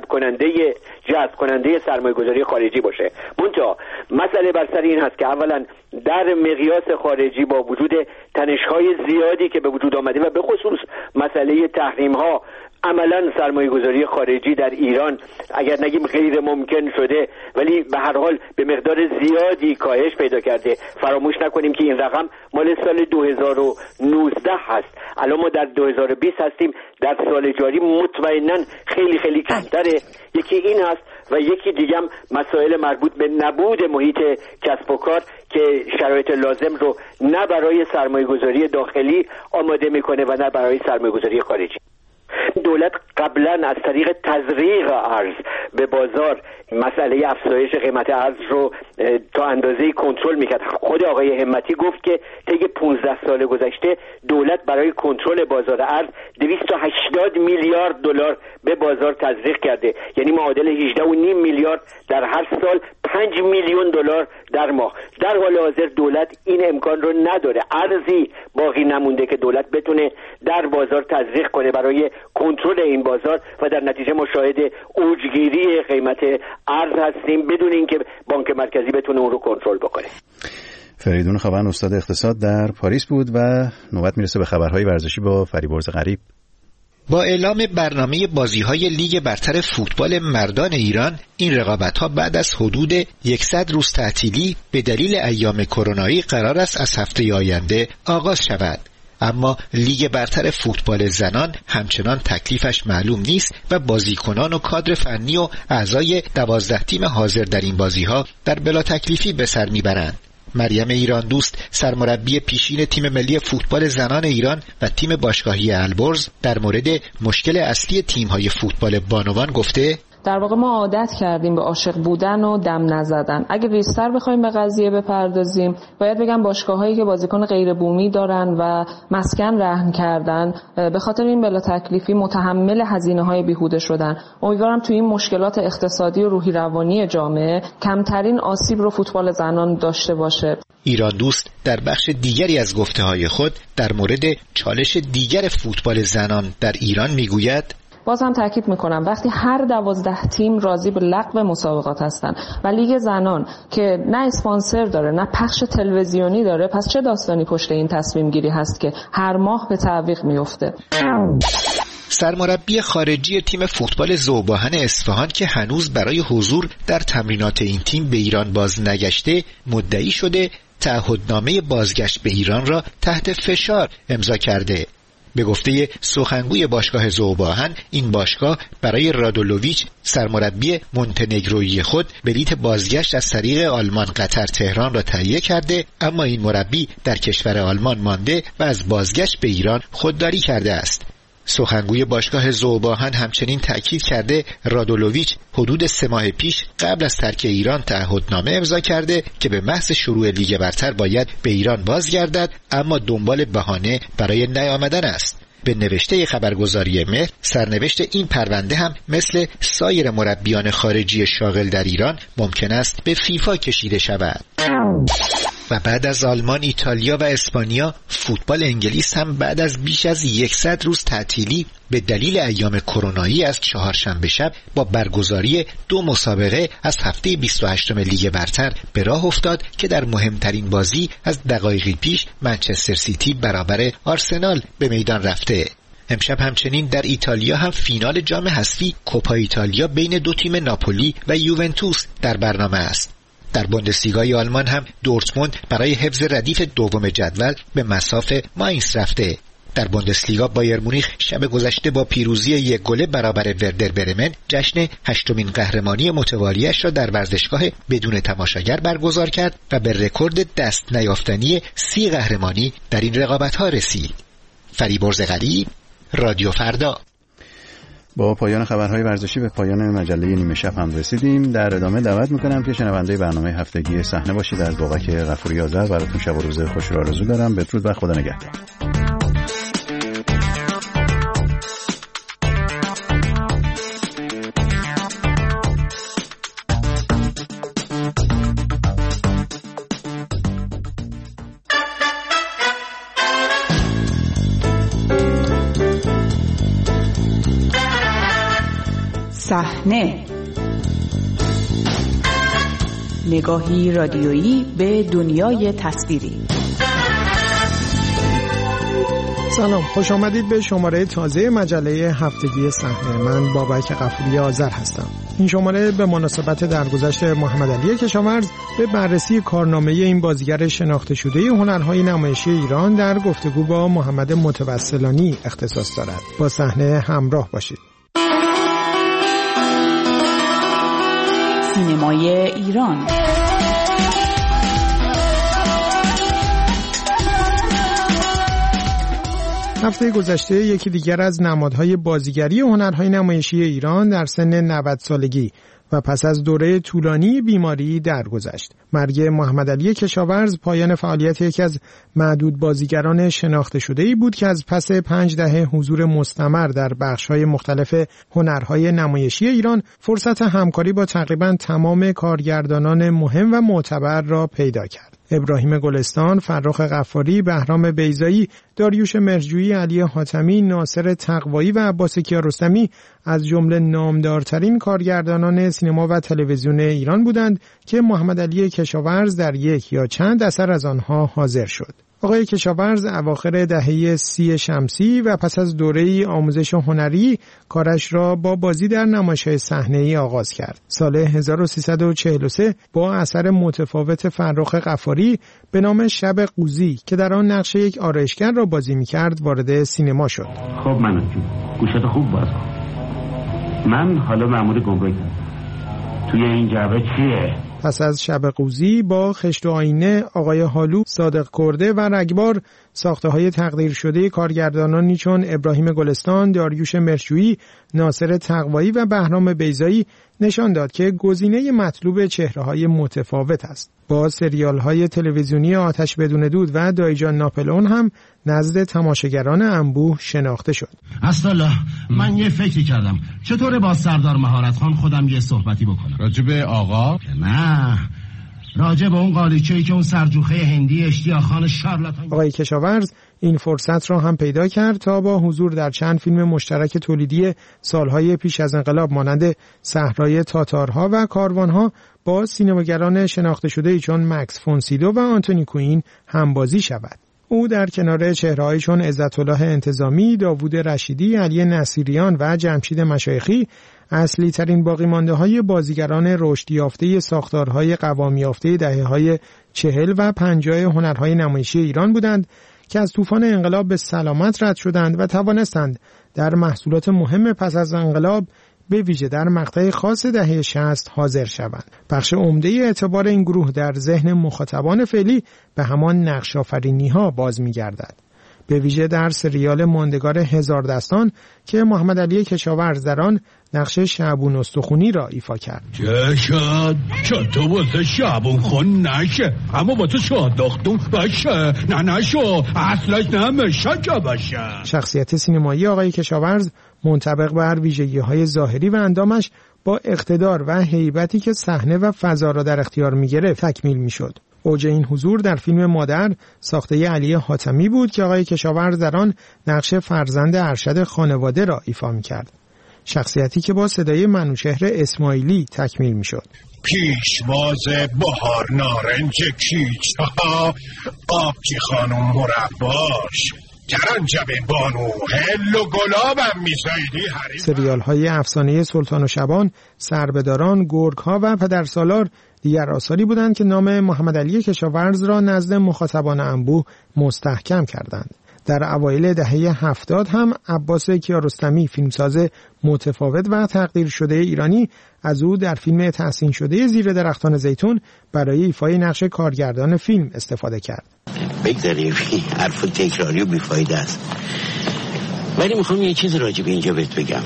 جذب کننده سرمایه‌گذاری خارجی باشه. منتها مسئله بر سر این هست که اولا در مقیاس خارجی با وجود تنش‌های زیادی که به وجود آمده و به خصوص مسئله تحریم‌ها، عملاً سرمایه‌گذاری خارجی در ایران اگر نگیم غیر ممکن شده ولی به هر حال به مقدار زیادی کاهش پیدا کرده. فراموش نکنیم که این رقم مال سال 2019 هست، الان ما در 2020 هستیم، در سال جاری مطمئناً خیلی خیلی کمتره. یکی این هست و یکی دیگه هم مسائل مربوط به نبود محیط کسب و کار که شرایط لازم رو نه برای سرمایه‌گذاری داخلی آماده میکنه و نه برای سرمایه‌گذاری خارجی. دولت قبلا از طریق تزریق ارز به بازار مسئله افزایش قیمت ارز رو تا اندازه‌ای کنترل میکرد. خود آقای همتی گفت که طی 15 سال گذشته دولت برای کنترل بازار ارز 280 میلیارد دلار به بازار تزریق کرده، یعنی معادل 18.5 میلیارد در هر سال، 5 میلیون دلار در ماه. در حال حاضر دولت این امکان رو نداره، ارزی باقی نمونده که دولت بتونه در بازار تزریق کنه برای کنترل این بازار و در نتیجه ما شاهد اوجگیری قیمت ارز هستیم بدون اینکه بانک مرکزی بتونه اون رو کنترل بکنه. فریدون خواهان استاد اقتصاد در پاریس بود و نوبت میرسه به خبرهای ورزشی با فریبرز غریب. با اعلام برنامه بازی‌های لیگ برتر فوتبال مردان ایران، این رقابت‌ها بعد از حدود 100 روز تعطیلی به دلیل ایام کرونایی قرار است از هفته آینده آغاز شود. اما لیگ برتر فوتبال زنان همچنان تکلیفش معلوم نیست و بازیکنان و کادر فنی و اعضای 12 تیم حاضر در این بازی‌ها در بلا تکلیفی به سر میبرند. مریم ایران دوست، سرمربی پیشین تیم ملی فوتبال زنان ایران و تیم باشگاهی البرز، در مورد مشکل اصلی تیم‌های فوتبال بانوان گفته: در واقع ما عادت کردیم به عاشق بودن و دم نزدن. اگه ریزتر بخوایم به قضیه بپردازیم، باید بگم باشگاه‌هایی که بازیکن غیر بومی دارن و مسکن رهن کردن، به خاطر این بلا تکلیفی متحمل هزینه‌های بیهوده شدن. امیدوارم تو این مشکلات اقتصادی و روحی روانی جامعه کمترین آسیب رو فوتبال زنان داشته باشه. ایران دوست در بخش دیگری از گفته‌های خود در مورد چالش دیگر فوتبال زنان در ایران میگوید: باز هم تاکید میکنم وقتی هر 12 تیم راضی به لغو مسابقات هستن و لیگ زنان که نه اسپانسر داره نه پخش تلویزیونی داره، پس چه داستانی پشت این تصمیم گیری هست که هر ماه به تعویق میفته؟ سرمربی خارجی تیم فوتبال ذوباهن اصفهان که هنوز برای حضور در تمرینات این تیم به ایران باز نگشته، مدعی شده تعهدنامه بازگشت به ایران را تحت فشار امضا کرده. به گفته سخنگوی باشگاه ذوباهن، این باشگاه برای رادولوویچ سرمربی مونتنگرویی خود بلیت بازگشت از طریق آلمان، قطر، تهران را تهیه کرده، اما این مربی در کشور آلمان مانده و از بازگشت به ایران خودداری کرده است. سخنگوی باشگاه ذوباهن همچنین تأکید کرده رادولوویچ حدود 3 ماه پیش قبل از ترک ایران تعهدنامه امضا کرده که به محض شروع لیگ برتر باید به ایران بازگردد، اما دنبال بهانه برای نیامدن است. به نوشته خبرگزاری مهر، سرنوشت این پرونده هم مثل سایر مربیان خارجی شاغل در ایران ممکن است به فیفا کشیده شود. و بعد از آلمان، ایتالیا و اسپانیا، فوتبال انگلیس هم بعد از بیش از 100 روز تعطیلی به دلیل ایام کرونایی از چهارشنبه شب با برگزاری 2 مسابقه از هفته 28 لیگ برتر به راه افتاد که در مهمترین بازی از دقایقی پیش منچستر سیتی برابر آرسنال به میدان رفته. امشب همچنین در ایتالیا هم فینال جام حذفی کوپا ایتالیا بین 2 تیم ناپولی و یوونتوس در برنامه است. در بوندسلیگای آلمان هم دورتموند برای حفظ ردیف دوم جدول به مصاف ماینس رفته. در بوندسلیگا بایر مونیخ شب گذشته با پیروزی 1 گله برابر وردر برمن جشن 8مین قهرمانی متوالیش را در ورزشگاه بدون تماشاگر برگزار کرد و به رکورد دست نیافتنی 30 قهرمانی در این رقابت‌ها رسید. فریبرز غریب، رادیو فردا. با پایان خبرهای ورزشی به پایان مجله نیمه شب هم رسیدیم. در ادامه دعوت میکنم که شنونده برنامه هفتگی صحنه باشید. از بابک غفوری آذر براتون شب و روز خوش را آرزو دارم. بدرود و خدا نگهدار. صحنه، نگاهی رادیویی به دنیای تصویری. سلام، خوش آمدید به شماره تازه مجله هفتگی صحنه. من بابک غفوری آذر هستم. این شماره به مناسبت درگذشت محمد علی کشاورز به بررسی کارنامه این بازیگر شناخته شده هنرهای نمایشی ایران در گفتگو با محمد متوسلانی اختصاص دارد. با صحنه همراه باشید. سینمای ایران. هفته گذشته یکی دیگر از نمادهای بازیگری هنرهای نمایشی ایران در سن 90 سالگی و پس از دوره طولانی بیماری درگذشت. مرگ محمد علی کشاورز پایان فعالیت یکی از معدود بازیگران شناخته شده‌ای بود که از پس 5 دهه حضور مستمر در بخش‌های مختلف هنرهای نمایشی ایران فرصت همکاری با تقریباً تمام کارگردانان مهم و معتبر را پیدا کرد. ابراهیم گلستان، فرخ غفاری، بهرام بیضایی، داریوش مرجویی، علی حاتمی، ناصر تقوایی و عباس کیارستمی از جمله نامدارترین کارگردانان سینما و تلویزیون ایران بودند که محمد علی کشاورز در یک یا چند اثر از آنها حاضر شد. آقای کشاورز اواخر دهه 30 شمسی و پس از دوره‌ای آموزش هنری کارش را با بازی در نمایش‌های صحنه‌ای آغاز کرد. سال 1343 با اثر متفاوت فرخ غفاری به نام شب قوزی که در آن نقش یک آرایشگر را بازی می‌کرد وارد سینما شد. خب منو گوشت خوب باز کن. من حالا مأمور گمرکم. توی این جعبه چیه؟ پس از شب قوزی با خشت و آینه، آقای هالو، صادق کرده و رگبار ساخته‌های تقدیر شده کارگردانانی چون ابراهیم گلستان، داریوش مرجویی، ناصر تقوایی و بهرام بیضایی نشان داد که گزینه مطلوب چهره‌های متفاوت است. با سریال‌های تلویزیونی آتش بدون دود و دایجان ناپلئون هم نزد تماشاگران انبوه شناخته شد. اصلا من یه فکری کردم چطوره با سردار مهارت خان خودم یه صحبتی بکنم. راجب آقا؟ نه، راجب اون قالیچه‌ای که اون سرجوخه هندی اشتیاق خان شارلاتان. آقای کشاورز این فرصت را هم پیدا کرد تا با حضور در چند فیلم مشترک تولیدی سالهای پیش از انقلاب مانند صحرای تاتارها و کاروانها با سینماگران شناخته شده‌ای چون مکس فونسیدو و آنتونی کوین همبازی شود. او در کنار چهره‌هایی چون عزت‌الله انتظامی، داوود رشیدی، علی نصیریان و جمشید مشایخی اصلی ترین باقی مانده های بازیگران رشد یافته ساختارهای قوام یافته دهه‌های 40 و 50 هنرهای نمایشی ایران بودند که از طوفان انقلاب به سلامت رد شدند و توانستند در محصولات مهم پس از انقلاب به ویژه در مقطع خاص دهه 60 حاضر شوند. بخش عمده اعتبار این گروه در ذهن مخاطبان فعلی به همان نقش آفرینی‌ها باز می‌گردد. به ویژه در سریال ماندگار هزار دستان که محمد علی کشاورز در آن نقش شعبون استخونی را ایفا کرد. شاید تو واسه شعبون خون نشه، اما با تو شادختون باشه. نه نشو، اصلش نمیشه که باشه. شخصیت سینمایی آقای کشاورز منطبق بر ویژگی‌های ظاهری و اندامش با اقتدار و هیبتی که صحنه و فضا را در اختیار می‌گرفت تکمیل می‌شد. اوج این حضور در فیلم مادر ساخته علی حاتمی بود که آقای کشاورز در آن نقش فرزند ارشد خانواده را ایفا می‌کرد. شخصیتی که با صدای منوچهر اسماعیلی تکمیل می‌شد. پیشواز بهار نارنج کیچ آبجی خانم مرباش کرنجب بانو هل و گلابم میزایدی حریم. سریال های افسانه سلطان و شبان، سربداران، گرگ ها و پدرسالار دیگر آثاری بودند که نام محمد علی کشاورز را نزد مخاطبان انبوه مستحکم کردند. در اوایل دهه 70 هم عباس کیارستمی، فیلمساز متفاوت و تقدیر شده ایرانی، از او در فیلم تحسین شده زیر درختان زیتون برای ایفای نقش کارگردان فیلم استفاده کرد. بگذاریم حرف تکراری و بیفایده است. ولی میخوام یه چیز راجع به اینجا بهت بگم.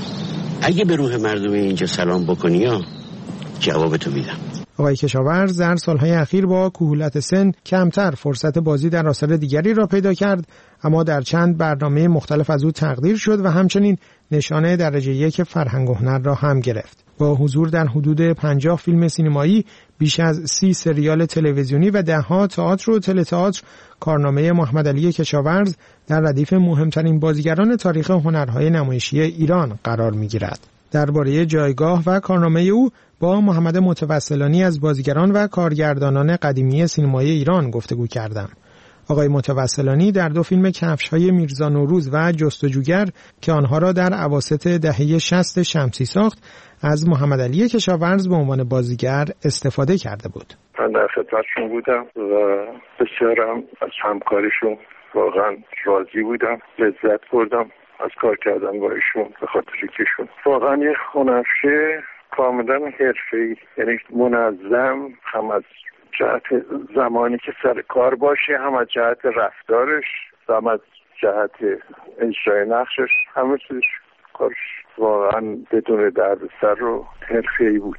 اگه به روح مردم اینجا سلام بکنی یا جوابتو میدم. آقای کشاورز در سالهای اخیر با کهولت سن کمتر فرصت بازی در آثار دیگری را پیدا کرد، اما در چند برنامه مختلف از او تقدیر شد و همچنین نشانه درجه 1 فرهنگ و هنر را هم گرفت. با حضور در حدود 50 فیلم سینمایی، بیش از 30 سریال تلویزیونی و ده‌ها تئاتر و تئاتر، کارنامه محمد علی کشاورز در ردیف مهمترین بازیگران تاریخ هنرهای نمایشی ایران قرار می‌گیرد. درباره جایگاه و کارنامه او با محمد متوسلانی از بازیگران و کارگردانان قدیمی سینمای ایران گفتگو کردم. آقای متوسلانی در 2 فیلم کفش‌های میرزا نوروز و جستجوگر که آنها را در اواسط دهه 60 شمسی ساخت، از محمد علی کشاورز به عنوان بازیگر استفاده کرده بود. من در خدمتشون بودم و بسیارم از همکاریشون واقعا راضی بودم، لذت بردم از کار کردن با ایشون، به خاطر کهشون واقعا یه هنرپیشه کاملا حرفه‌ای، یعنی منظم، هم از جهت زمانی که سر کار باشه، هم از جهت رفتارش، هم از جهت اجرای نقشش، همه چیزش کارش واقعا بدون دردسر و حرفه‌ای بود.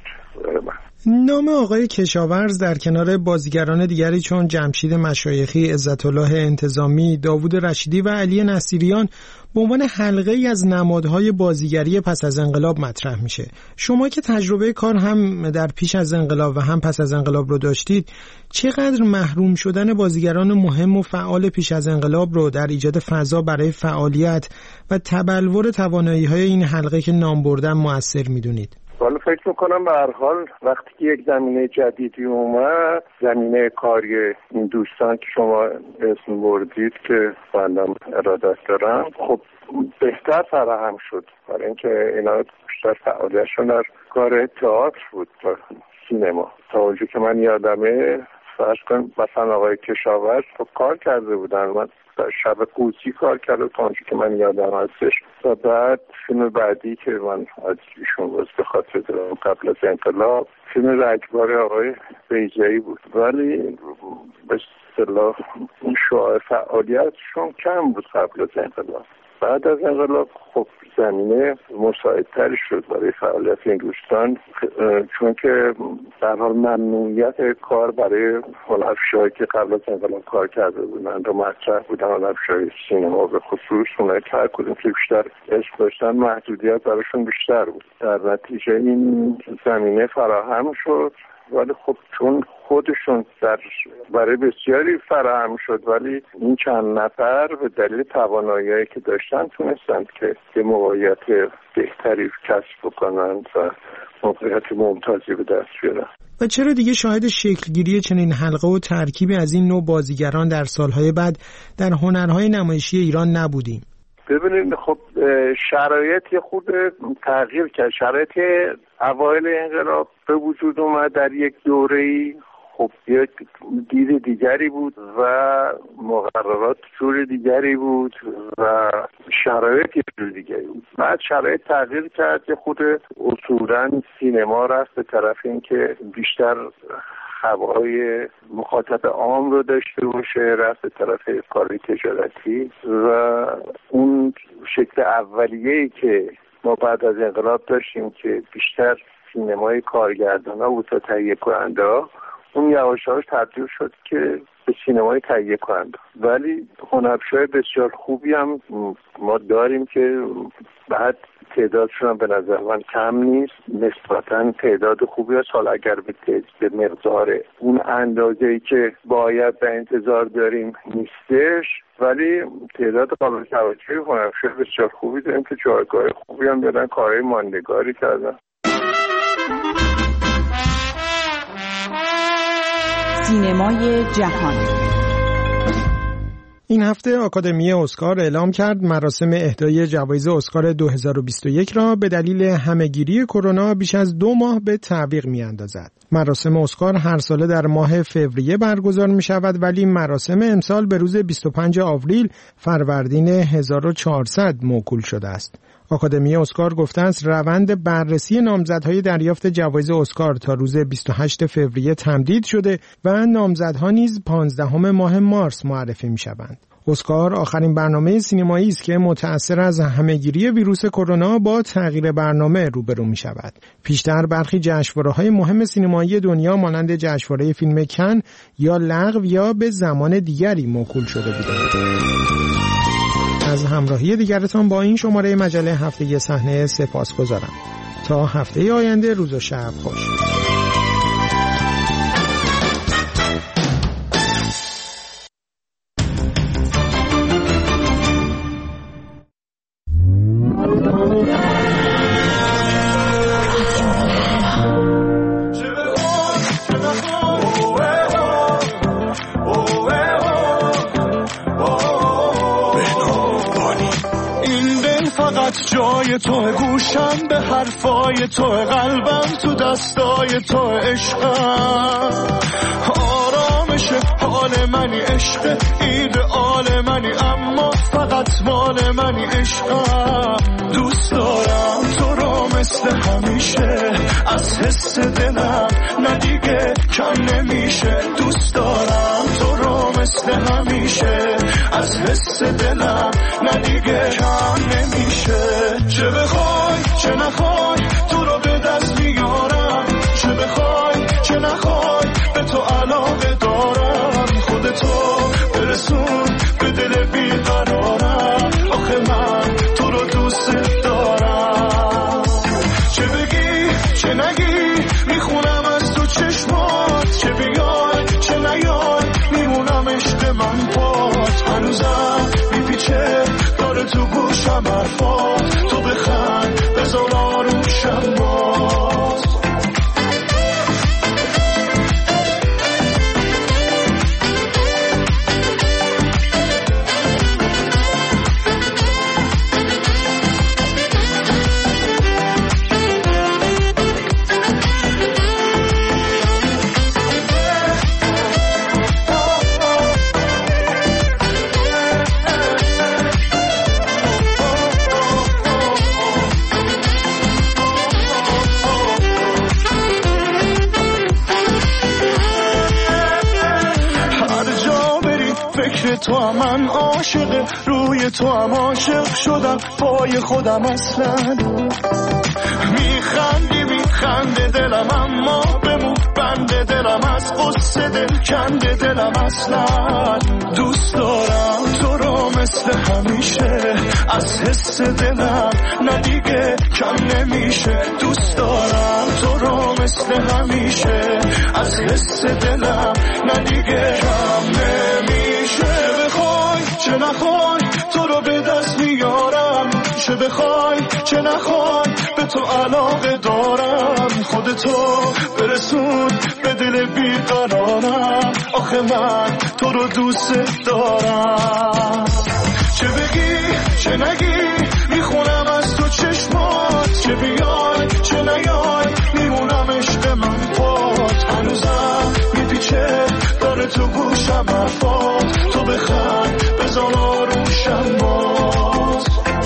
نام آقای کشاورز در کنار بازیگران دیگری چون جمشید مشایخی، عزت‌الله انتظامی، داوود رشیدی و علی نصیریان به عنوان حلقه‌ای از نمادهای بازیگری پس از انقلاب مطرح میشه. شما که تجربه کار هم در پیش از انقلاب و هم پس از انقلاب رو داشتید، چقدر محروم شدن بازیگران مهم و فعال پیش از انقلاب رو در ایجاد فضا برای فعالیت و تبلور توانایی‌های این حلقه که نام بردن مؤثر میدونید؟ حالا فکر میکنم به هر حال وقتی که یک زمینه جدیدی اومد، زمینه کاری این دوستان که شما اسم بردید که بندم ارادت دارم، خب بهتر فراهم شد، برای اینکه اینا بیشتر فعالیتشون در کار تئاتر بود تا سینما. تا اونجا که من یادمه، فرض کن مثلا آقای کشاورز خب کار کرده بودن، من در شب قوسی کار کرده تا اونجا که من یادم هستش، و بعد فیلم بعدی که من از ایشون باز به خاطر دارم قبل از انقلاب فیلم رگبار آقای بیضایی بود، ولی به اصطلاح شعاع فعالیتشون کم بود قبل از انقلاب. بعد از انقلاب خب زمینه مساعدتری شد برای فعالیت این دوستان، چون که در حال ممنوعیت کار برای هنرپیشه‌هایی که قبل از انقلاب کار کرده بودن و مطرح بودن، هنرپیشه‌های سینما به خصوص، اونایی که هر کدوم که بیشتر عشق داشتن محدودیت براشون بیشتر بود. در نتیجه این زمینه فراهم شد، ولی خب چون خودشون برای بسیاری فراهم شد، ولی این چند نفر به دلیل توانایی‌هایی که داشتن تونستند که به موقعیت بهتری کسب بکنند و موقعیت ممتازی به دست بیارن. و چرا دیگه شاهد شکلگیری چنین حلقه و ترکیبی از این نوع بازیگران در سالهای بعد در هنرهای نمایشی ایران نبودیم؟ ببینید خب شرایط خود تغییر کرد. شرایط اوایل انقلاب به وجود اومد در یک دوره‌ای، خب یک دید دیگری بود و مقررات جور دیگری بود و شرایط جور دیگری بود. بعد شرایط تغییر کرد که خود اصولاً سینما رفت به طرف اینکه بیشتر هوای مخاطب عام رو داشته باشه، رفت به طرف کاری تجارتی و اون شکل اولیه‌ای که ما بعد از انقلاب داشتیم که بیشتر سینمای کارگردانا بود تا تهیه کننده، اون یواش‌یواش تبدیل شد که به سینمای تهیه کننده. ولی هنرپیشه‌های بسیار خوبی هم ما داریم که بعد تعدادشون هم به نظر من کم نیست، نسبتاً تعداد خوبی هست. حالا اگر به مقدار اون اندازه‌ای که باید به انتظار داریم نیستش، ولی تعداد قابل توجهی هنرپیشه بسیار خوبی داریم که جایگاه خوبی هم دارن، کارهای ماندگاری کردن. سینمای جهان. این هفته آکادمی اسکار اعلام کرد مراسم اهدای جوایز اسکار 2021 را به دلیل همهگیری کرونا بیش از 2 ماه به تعویق می‌اندازد. مراسم اسکار هر ساله در ماه فوریه برگزار می‌شود، ولی مراسم امسال به روز 25 آوریل فروردین 1400 موکول شده است. آکادمی اسکار گفته است روند بررسی نامزدهای دریافت جوایز اسکار تا روز 28 فوریه تمدید شده و نامزدها نیز 15 ماه مارس معرفی می‌شوند. اسکار آخرین برنامه سینمایی است که متأثر از همهگیری ویروس کرونا با تغییر برنامه روبرو می شود. پیشتر برخی جشنواره‌های مهم سینمایی دنیا مانند جشنواره فیلم کن یا لغو یا به زمان دیگری موکول شده بودند. از همراهی دیگرتان با این شماره مجله هفتگی صحنه سپاسگزارم. تا هفته آینده روز و شب خوش. جای تو گوشم به حرفای تو قلبم تو دستای تو عشقم آرامش حال منی عشق ایدئال منی اما فقط مال منی عشقم دوست دارم تو رو مثل همیشه از حس دلم نه دیگه کم نمیشه دوست دارم تو رو مثل همیشه از حس دلم نه دیگه کم نمیشه چه بخوای چه نخوای تو رو به دست میارم چه بخوای چه نخوای به تو علاقه دارم خودتو برسون به دل بیقرارم آخه من تو رو دوست دارم چه بگی چه نگی میخونم از تو چشمات چه بیای چه نیای میمونم عشق من پات هنوزم میپیچه داره تو گوشم حرفات تو بخند بذار آروشم باز تو هم من عاشق روی تو هم عاشق شدم پای خودم اصلا میخنده دلم اما بمون بنده دلم از قصه دل کنده دلم اصلا دوست دارم تو رو مثل همیشه از حس دلم نه دیگه کم نمیشه دوست دارم تو رو مثل همیشه از حس دلم نه دیگه کم نمیشه چه نخوای تو رو به دست میارم چه بخوای چه نخوای به تو علاقه دارم خودتو برسون به دل بیقرارم آخه من تو رو دوست دارم چه بگی چه نگی میخونم از تو چشمات چه بیای چه نیای میمونم عشق من پات هنوزم میپیچه داره تو گوشم حرفات تو بخند بذار آروشم باز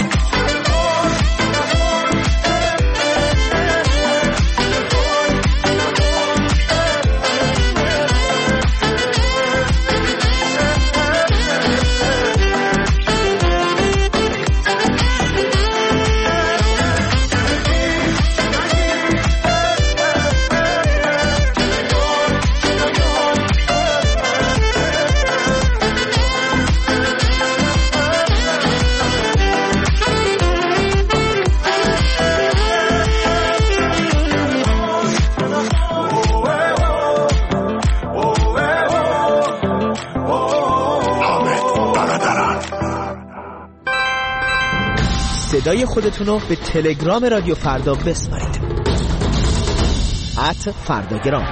صدای خودتون رو به تلگرام رادیو فردا بسپارید @فرداگرام.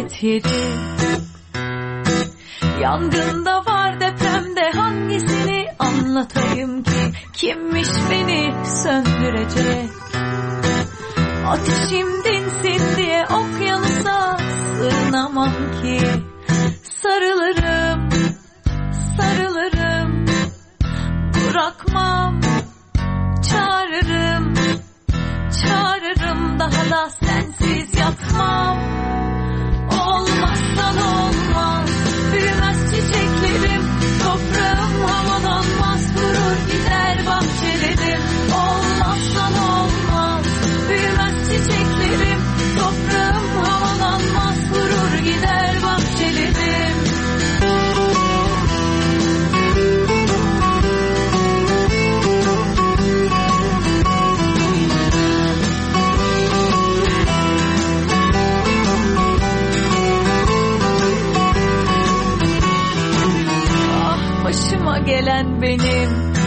et yedi. Yangında var depremde hangisini anlatayım ki? Kimmiş beni söndürecek? Ateşim dinsin diye okyanusa sığınamam ki. Sarılırım, sarılırım, bırakmam. Çağırırım, çağırırım, daha da sensiz yatmam. Olmazsan olmaz, büyümez çiçeklerim, toprağım havalanmaz, durur gider bahçelerim. Olmazsan olmaz, büyümez çiçeklerim, toprağım havalanmaz, durur gider bahçelerim. Başıma gelen benim.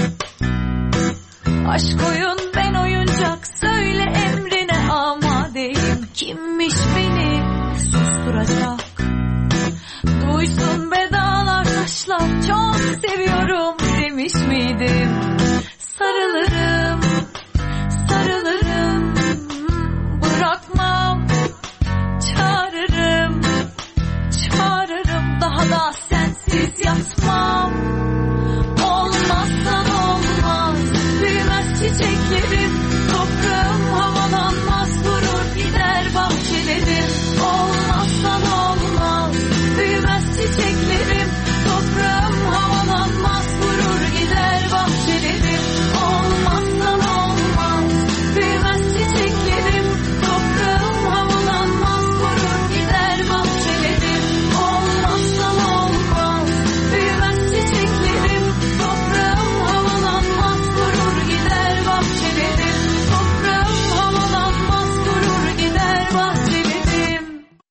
Aşk oyun, ben oyuncak, söyle emrine amadeyim. Kimmiş beni susturacak? Duysun be dağlar taşlar, çok seviyorum demiş miydim? Sarılırım, sarılırım, bırakmam. Çağırırım, çağırırım, daha da sensiz yatmam. Olmazsan olmaz, büyümez çiçeklerim, toprağım havalanmaz, durur gider bahçelerim. Olmazsan olmaz, büyümez çiçeklerim, toprağım havalanmaz, durur gider bahçelerim. Olmazsan olmaz, büyümez çiçeklerim, toprağım havalanmaz, durur gider bahçelerim. Olmazsan olmaz, büyümez çiçeklerim, toprağım havalanmaz, durur gider bahçelerim. Toprağım havalanmaz, durur gider bahçelerim.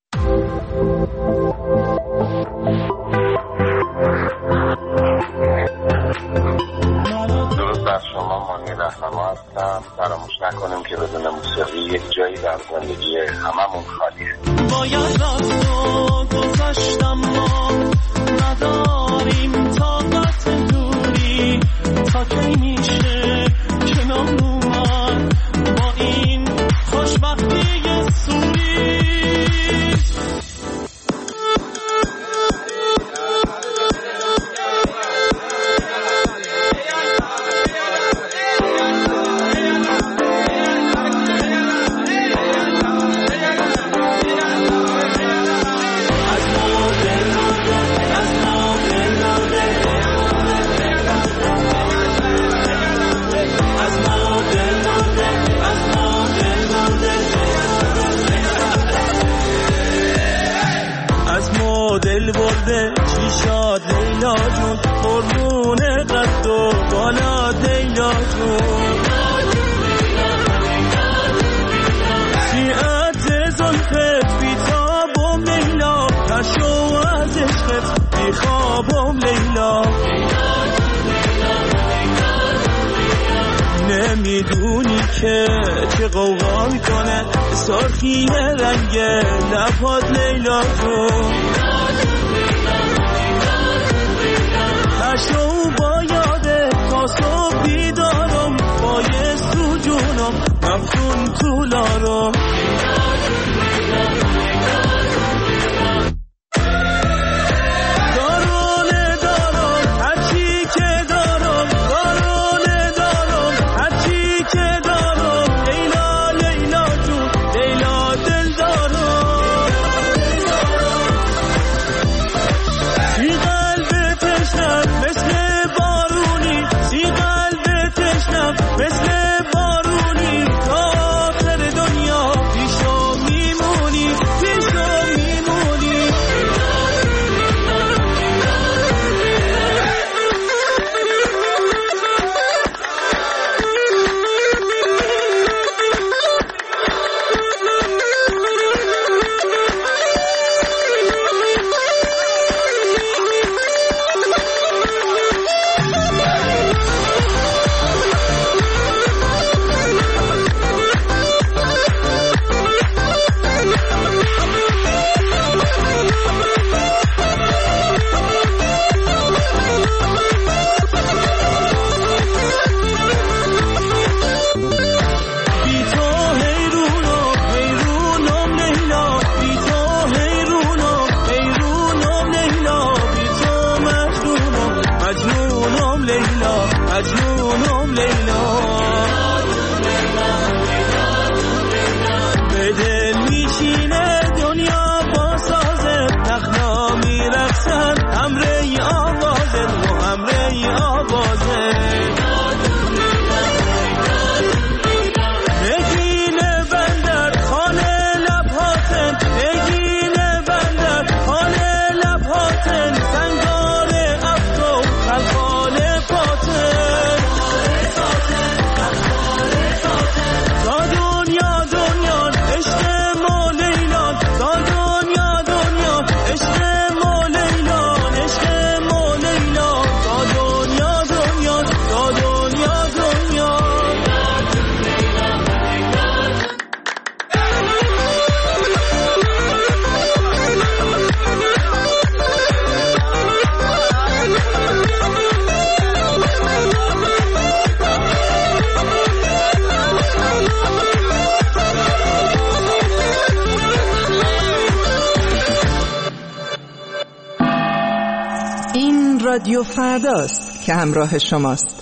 درود بر شما، مانی رهنما هستم. فراموش نکنیم که بدون موسیقی یک جایی در زندگی هممون خالیه. باید رفت و گذشتم، ما نداریم طاقت دوری. تا کی میشه کنار اومد با این خوشبختی سوری؟ دل برده چی شاد لیلا جون، قربون قد و بالا لیلا جون. سیعت زلفت بیتابم لیلا، تشو از عشقت بیخوابم لیلا. نمیدونی که چه قوقا میکنه سرخی رنگ لبات لیلا جون. تشو با یاده تا صبح بیدارم، بایست تو جونم مفتون تو لارم. مثل بارونی سی قلب لیلا به دل میشینه دنیا با سازه نخلا میرخصن همره آوازه و همره آوازه نگینه بندر خانه لبهاتن نگینه بندر خانه لبهاتن سنگار افرو خلقال پاتن تا دنیا دنیا عشق ما لیلان تا دنیا دنیا عشق ما لیلان عشق ما لیلان تا دنیا دنیا تا دنیا دنیا این رادیو فرداست که همراه شماست.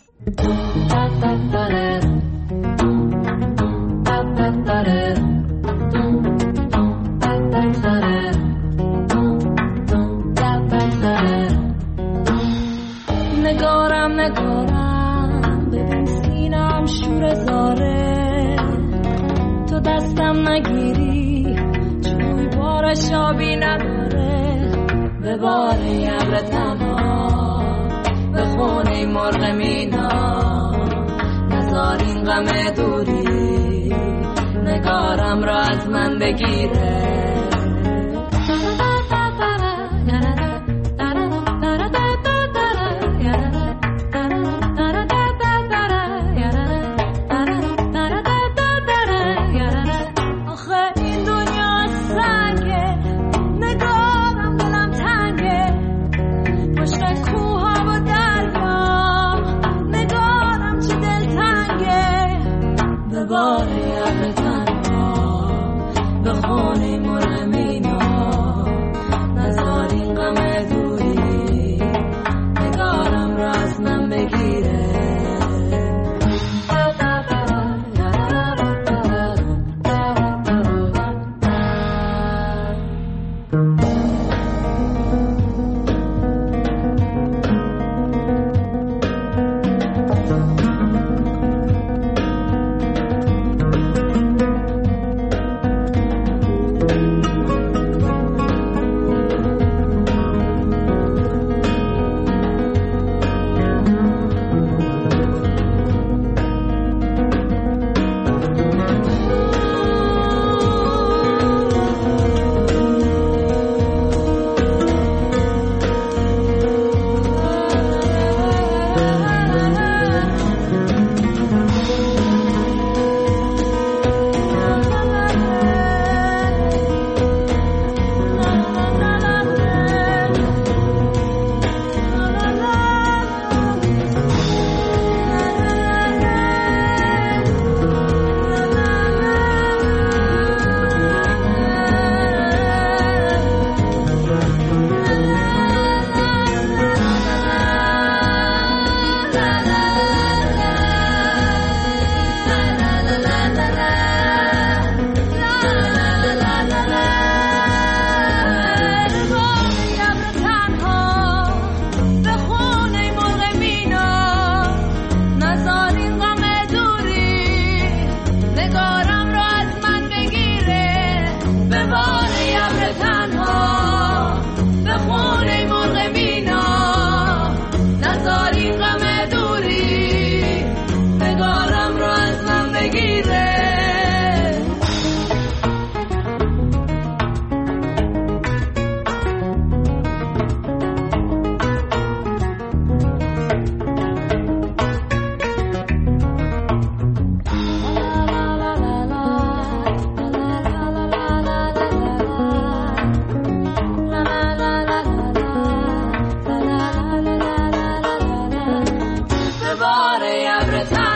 نگارم نگارم ببین سینم شور زاره تو دستم نگیری چوی بارش آبی نداره به بار یبر تنها به خونه مرغ مینا نزار این غم دوری نگارم را از من بگیره بار ابر